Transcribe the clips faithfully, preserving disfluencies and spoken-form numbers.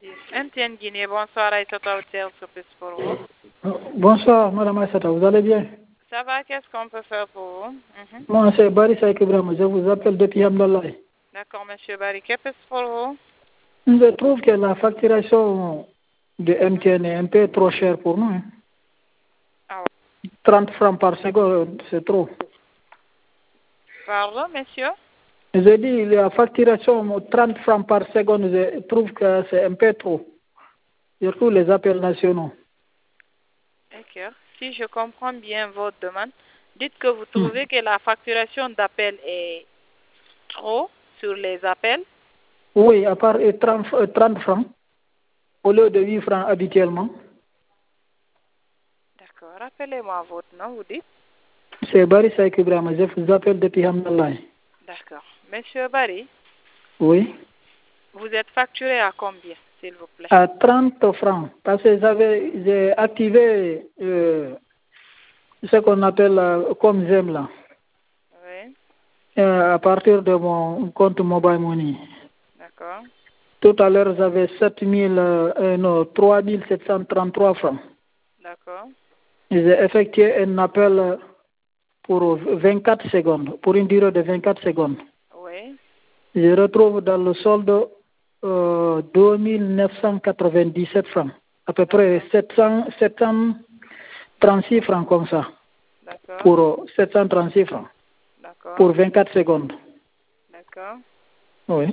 M T N Guinée, bonsoir Aïssata Hôtel, c'est pour vous. Bonsoir Madame Aïssata, vous allez bien? Ça va, qu'est-ce qu'on peut faire pour vous? mm-hmm. Moi c'est Barry Saïk Ibrahim, je vous appelle depuis Hamdallah. D'accord, Monsieur Barry, qu'est-ce pour vous? Je trouve que la facturation de M T N est un peu trop chère pour nous. Hein. Ah ouais. trente francs par seconde, c'est trop. Pardon, monsieur? J'ai dit la facturation trente francs par seconde, je trouve que c'est un peu trop. Surtout les appels nationaux. D'accord. Si je comprends bien votre demande, dites que vous trouvez mmh. que la facturation d'appel est trop sur les appels? Oui, à part trente, trente francs, au lieu de huit francs habituellement. D'accord. Rappelez-moi votre nom, vous dites? C'est Barry Saïk Ibrahim, je vous appelle depuis Hamdallah. D'accord. Monsieur Barry? Oui. Vous êtes facturé à combien, s'il vous plaît? À trente francs, parce que j'avais j'ai activé euh, ce qu'on appelle euh, comme j'aime là. Oui. Euh, à partir de mon compte Mobile Money. D'accord. Tout à l'heure, j'avais sept mille, euh, non, trois mille sept cent trente-trois francs. D'accord. J'ai effectué un appel pour vingt-quatre secondes, pour une durée de vingt-quatre secondes. Oui. Je retrouve dans le solde euh, deux mille neuf cent quatre-vingt-dix-sept francs, à peu près sept cents, sept cent trente-six francs comme ça. D'accord. Pour sept cent trente-six francs. D'accord. Pour vingt-quatre secondes. D'accord. Oui.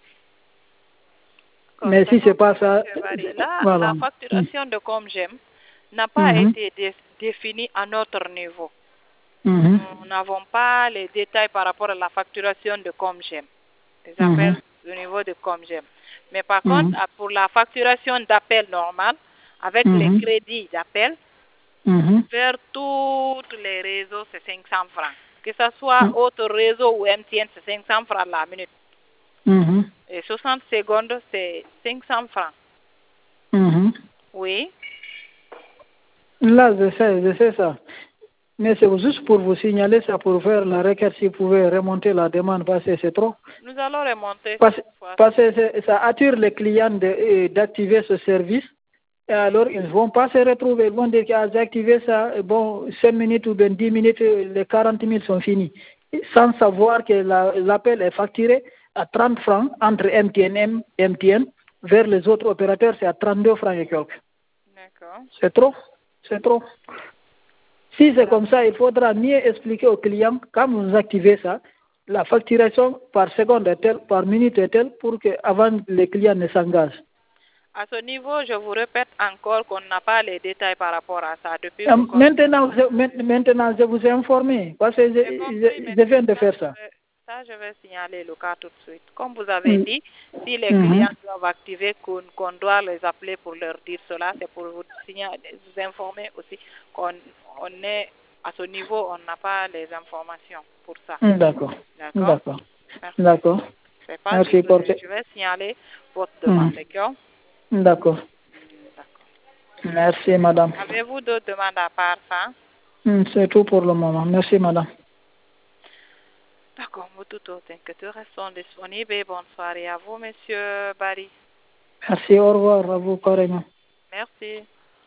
Mais si c'est pas ça, là, voilà. la facturation de comme j'aime n'a pas mm-hmm. été dé définie à notre niveau. Mm-hmm. Nous n'avons pas les détails par rapport à la facturation de comme j'aime. Les appels mm-hmm. au niveau de comme j'aime. Mais par mm-hmm. contre, pour la facturation d'appel normal, avec mm-hmm. les crédits d'appel, mm-hmm. vers tous les réseaux, c'est cinq cents francs. Que ce soit mm-hmm. autre réseau ou M T N, c'est cinq cents francs la minute. Mm-hmm. Et soixante secondes, c'est cinq cents francs. Mm-hmm. Oui. Là, je sais, je sais ça. Mais c'est juste pour vous signaler ça, pour faire la requête, si vous pouvez remonter la demande, parce que c'est trop. Nous allons remonter. Parce, parce que ça attire les clients d'activer ce service. Et alors, ils ne vont pas se retrouver. Ils vont dire qu'ils ont activé ça, bon, cinq minutes ou bien dix minutes, les quarante mille sont finis. Sans savoir que l'appel la, est facturé à trente francs entre M T N et M T N. Vers les autres opérateurs, c'est à trente-deux francs et quelques. D'accord. C'est trop. C'est trop. Si c'est comme ça, il faudra mieux expliquer aux clients, quand vous activez ça, la facturation par seconde est telle, par minute est telle, pour que avant les clients ne s'engagent. À ce niveau, je vous répète encore qu'on n'a pas les détails par rapport à ça. Depuis euh, maintenant, je, maintenant, je vous ai informé, parce que je, compris, je, je viens de faire ça. Ça, je vais signaler le cas tout de suite. Comme vous avez mm. dit, si les mm-hmm. clients doivent activer, qu'on qu'on doit les appeler pour leur dire cela, c'est pour vous, signaler, vous informer aussi qu'on on est à ce niveau, on n'a pas les informations pour ça. D'accord. D'accord. D'accord. Merci. Pour... Je vais signaler votre demande, mm. d'accord? D'accord. Merci, madame. Avez-vous d'autres demandes à part ça? Mm, c'est tout pour le moment. Merci, madame. D'accord, vous tout autres inquiétures sont disponibles et bonne soirée à vous, monsieur Barry. Merci, au revoir à vous, carrément. Merci.